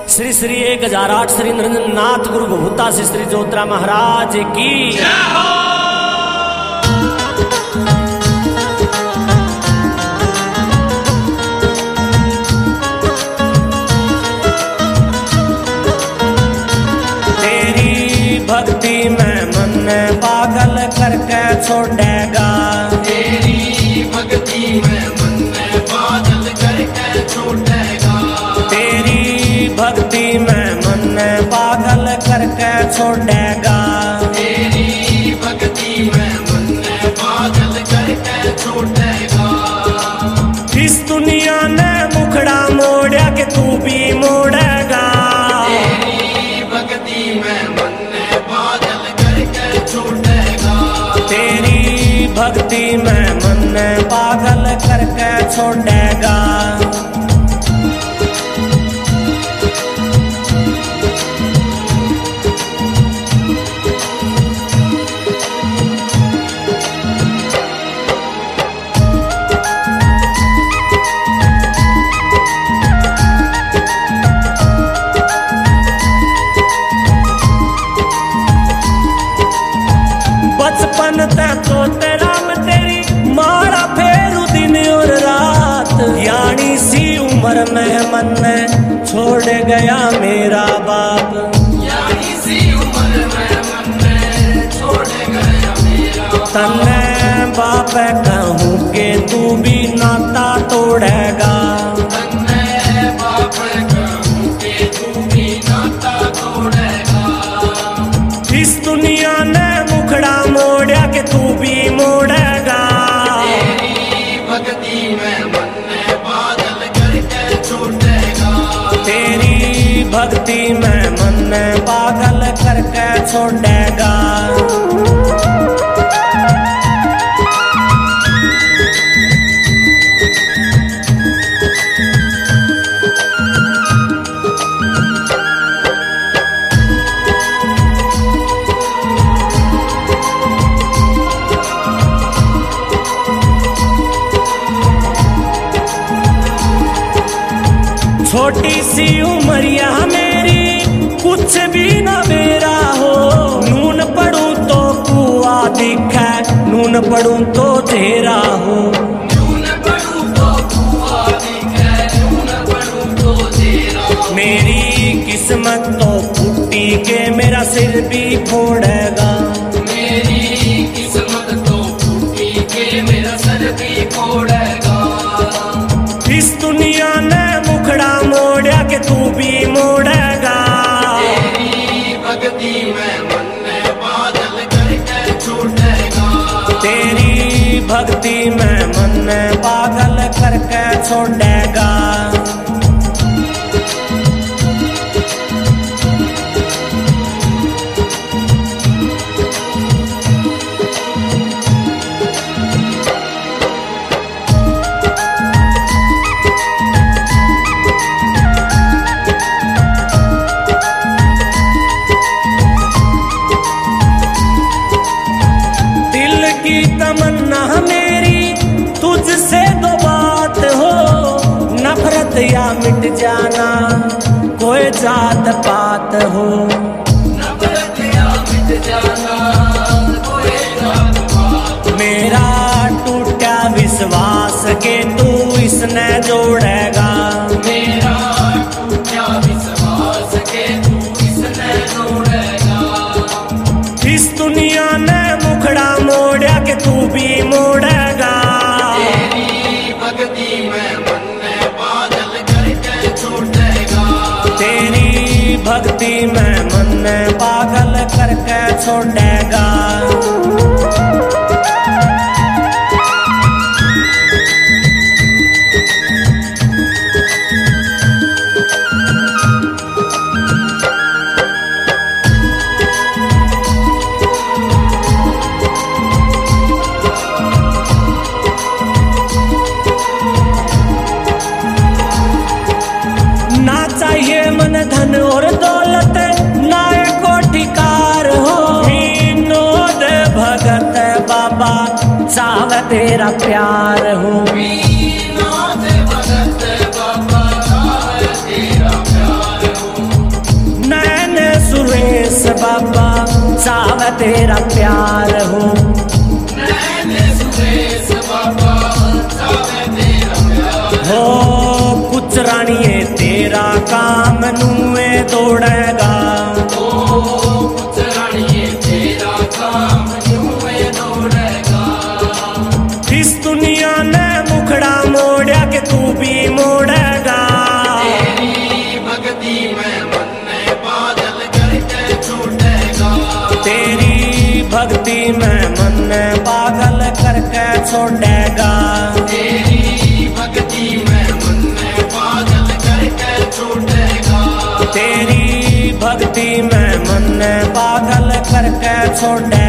श्री श्री 1008 श्री निरंजन नाथ गुरु भभूता श्री श्री ज्योतिरा महाराज की जय हो। तेरी भक्ति में मन पागल करके छोड़ेगा, तेरी भक्ति में मन पागल करके छोड़ेगा, तेरी भक्ति में मन पागल करके छोड़ेगा, तेरी भक्ति में मन पागल करके छोड़ेगा। इस दुनिया ने मुखड़ा मोड़ा के तू भी मोड़ेगा, तेरी भक्ति में मन पागल करके छोड़ेगा, तेरी भक्ति में मन पागल करके छोड़ेगा। बचपन ते तो तेरा में तेरी मारा फेरू दिन और रात, यानी सी उम्र में मन छोड़ गया मेरा बाप, यानी सी उम्र में मन छोड़ गया मेरा बाप। तन्ने बाप कहूँ के तू भी नाता तोड़ेगा, तन्ने बाप कहूँ के तू भी नाता तोड़ेगा, इस दुनिया ने मुखड़ा मोड़ा के तू भी मोड़ेगा, तेरी भक्ति में मन पागल करके छोड़ेगा, तेरी भक्ति में मन पागल करके छोड़ेगा। छोटी सी उमरिया मेरी कुछ भी न मेरा हो, नून पड़ूं तो कुआ दिखे, नून पड़ूं तो तेरा हो, नून पड़ूं तो कुआ दिखे, नून पड़ूं तो तेरा हो। मेरी किस्मत तो फूटी के मेरा सिर भी फोड़ेगा, मेरी किस्मत तो फूटी के मेरा सर भी फोड़ेगा, इस दुनिया ने मुखड़ा मोड़ा के तू भी मोड़ेगा, तेरी भक्ति में मन पागल करके छोड़ेगा, तेरी भक्ति में मन पागल करके छोड़ेगा। की तमन्ना मेरी तुझसे दो बात हो, नफरत या मिट जाना कोई जात पात हो, नफरत या मिट जाना कोई जात पात। मेरा टूटा विश्वास के तू इसने जोड़ेगा, मेरा टूटा विश्वास के तू इसने जोड़ेगा, इस दुनिया ने मुखड़ा मोड़ा के तू भी मोड़ेगा, तेरी भक्ति में मन पागल करके छोड़ेगा, तेरी भक्ति में मन पागल करके छोड़ेगा। ना चाहिए मन धन और दौलत, ना कोटिकार हो, विनोद भगत बाबा चाव तेरा प्यार हो, विनोद भगत बाबा तेरा प्यार हो। है तेरा प्यार हो। नैने सुरेश बाबा चावे तेरा प्यार हो कुछ रानिए तेरा काम नुए दौड़ेगा। कुछ रानिए तेरा काम यूं दौड़ेगा। इस दुनिया ने मुखड़ा मोड़ा के तू भी मोड़ेगा। तेरी भक्ति में मन में बादल करके छूटेगा। तेरी भक्ति में मन पागल करके छोड़ेगा। तेरी भक्ति में मन में बादल करके छूटेगा। तेरी भक्ति में मन पागल करके छोड़ेगा।